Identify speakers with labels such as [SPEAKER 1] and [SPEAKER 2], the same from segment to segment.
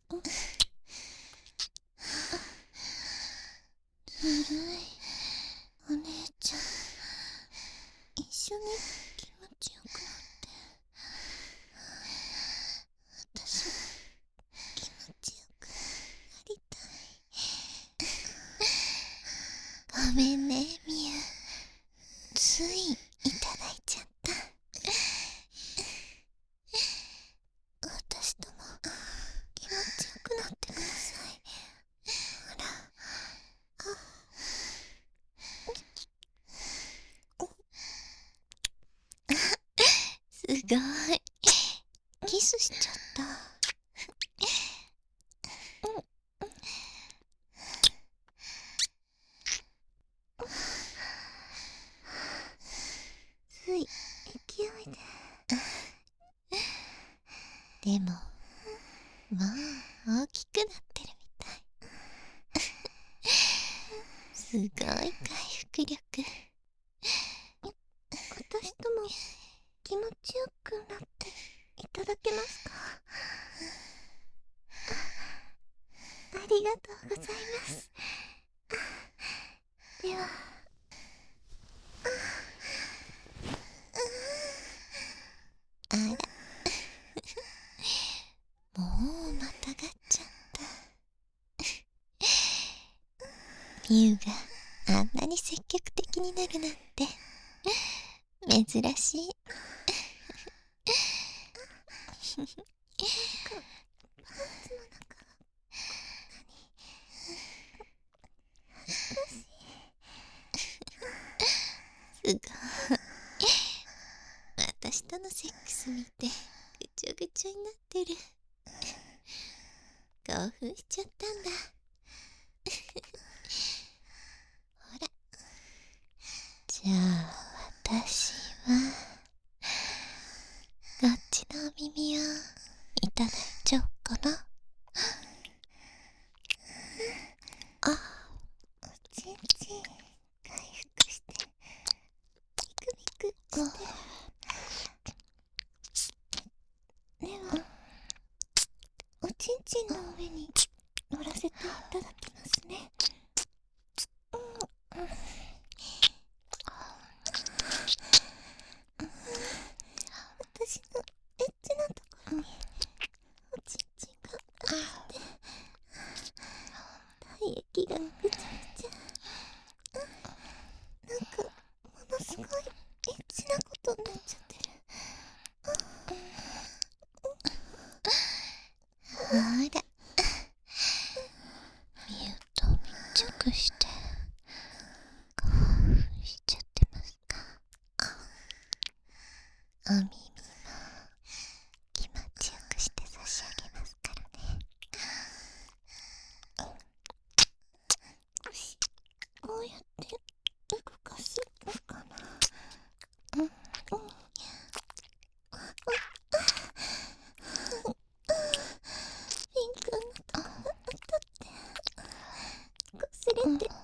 [SPEAKER 1] ずるい。お姉ちゃん、一緒に気持ちよくなって。私も気持ちよくなりたい。ごめんね、みゆ。ついいただいちゃった。私とも気持ちよくなってください。ほら。すごい。キスしちゃった。つい勢いで。でももう大きくなってるみたい。すごい回復力。私とも気持ちよくなっていただけますか？ありがとうございます。では。あらもうまたがっちゃった。みゆがあんなに積極的になるなんて珍しい。パンツの中がすごい。私とのセックス見てぐちょぐちょになってる。興奮しちゃったんだ。ほら、じゃあ私はこっちのお耳をいただいちゃおうかな。あ、おちんちん回復してピクピクしてる。ではおちんちんの上に乗らせていただきますね。私のエッチなところにおちんちんが当たって体液がぐちゃぐちゃ。なんかものすごいエッチなことになっちゃってる。ほら、みゆと密着して興奮しちゃってますか？お耳も気持ちよくして差し上げますからね。こうやって動かすのかな。ピンクのところ当たって擦れて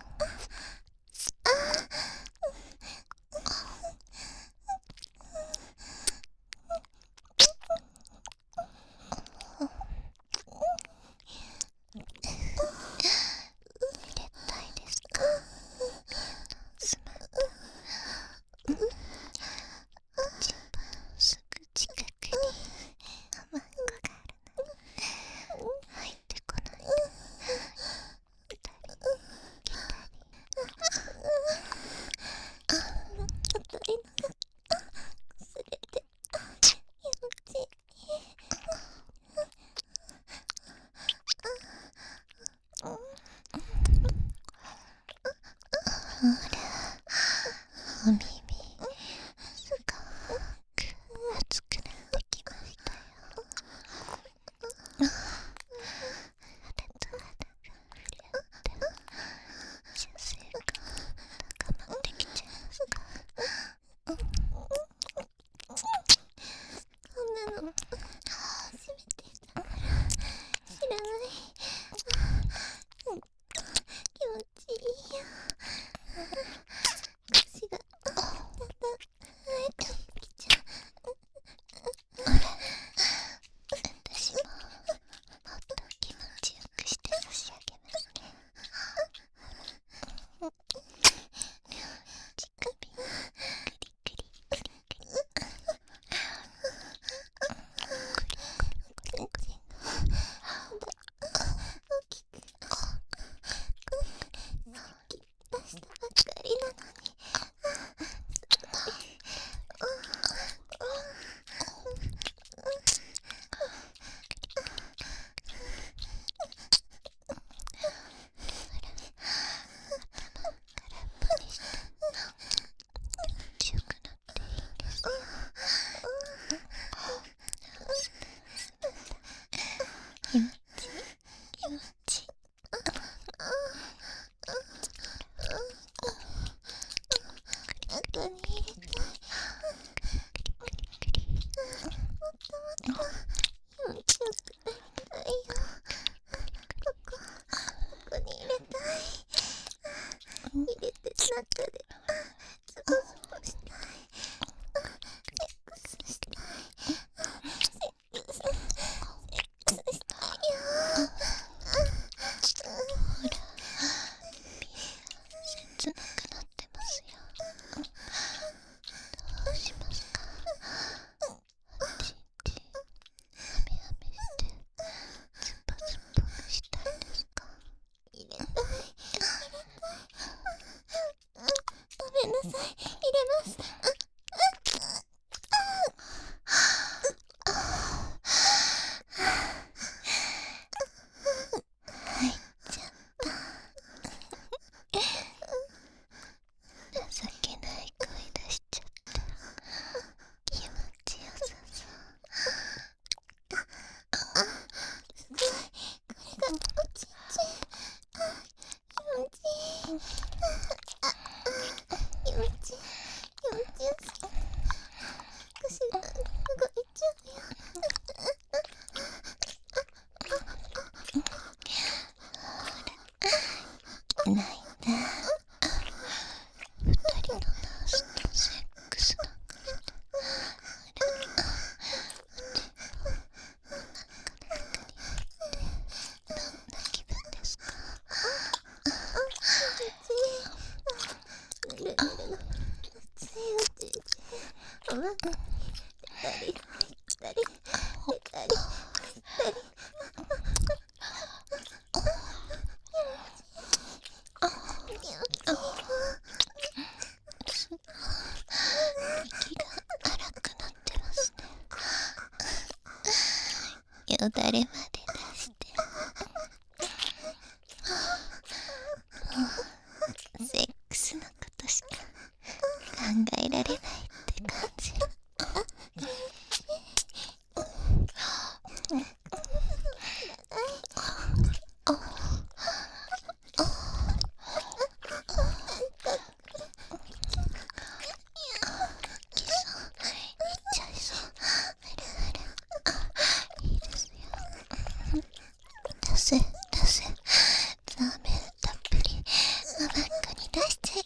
[SPEAKER 1] 気持ちいい気持ちいい。中に入れたい。もっともっと気持ちよくなりたいよ。ここに入れたい。入れて中でズボズボしたい。セックスしたい。セックスしたいよ。ほら、切なくなってますよ。どうしますか？あっちいちハメハメしてズボズボしたいですか？入れたい入れたい。ごめんなさい、入れます。入っちゃった。情けない声出しちゃった。気持ちよさそう。すごい、これがおちんちん。気持ちいい。気持ちいい。気持ちよさそう。腰が動いちゃうよ。ないな。二人のナースとセックスなんかして。どんな気分ですか？ぬるぬるの熱いおちんちん。おまか出たり入ったり出たり入ったり。すごい息が荒くなってますね。よだれまで出して。セックスのことしか考えられないって感じ。出せ出せ。ザーメンたっぷりお腹に出しちゃい。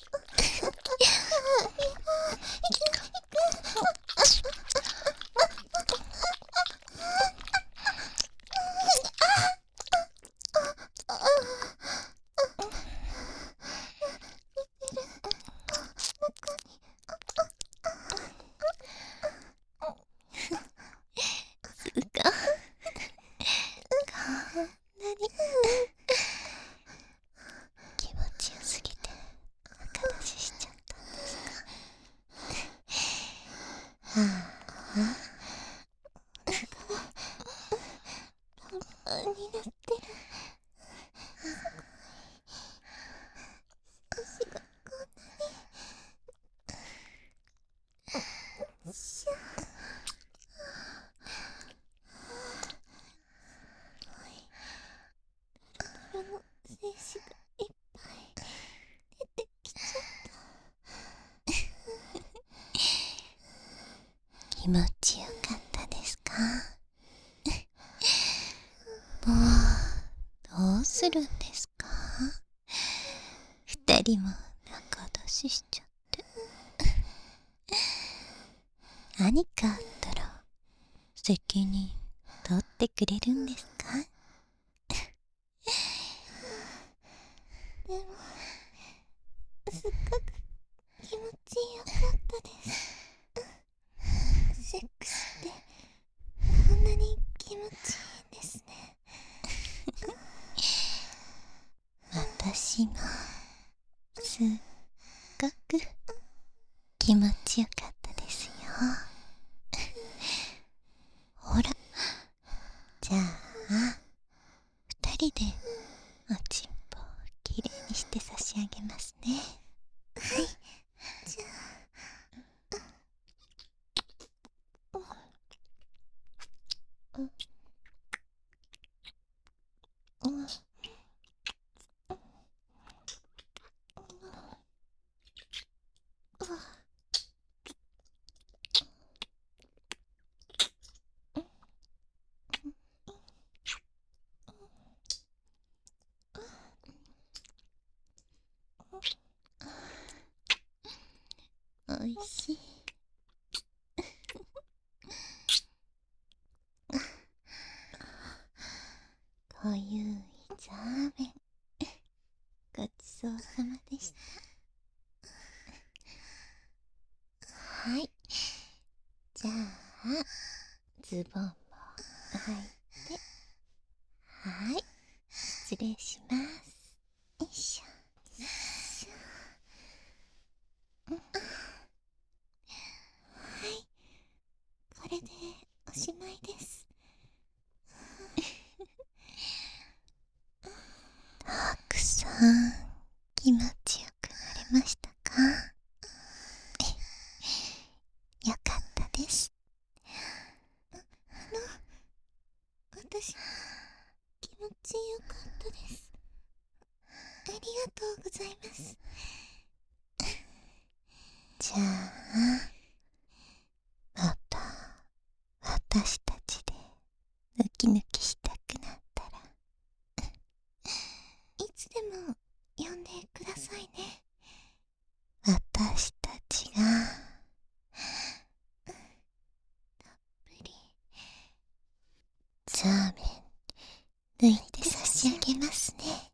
[SPEAKER 1] すごい。こんなに気持ちよすぎて中出ししちゃったんですか？はあ、パンパンになってる。足がこんなに。しゃ泥の精子がいっぱい出てきちゃった。気持ちよかったですか？もうどうするんですか？二人も仲出ししちゃって。何かあったら責任取ってくれるんですか？でもすっごく気持ちよかったです。セックスってこんなに気持ちいいんですね。私もすっごく気持ちよかったですよ。ほら、じゃあ二人でおちんぽをきれいにして差し上げますね。はい、じゃあ味しい。こゆいザーメン、ごちそうさまでした。はい、じゃあズボンも履いて、はい、失礼します。よいしょよいしょ。はい、これでおしまいです。たくさん気持ちよくなれましたか？よかったです。私気持ちよかったです。ありがとうございます。じゃあまた私たちでヌキヌキしたくなったらいつでも呼んでくださいね。私たちがたっぷりザーメン抜いて差し上げますね。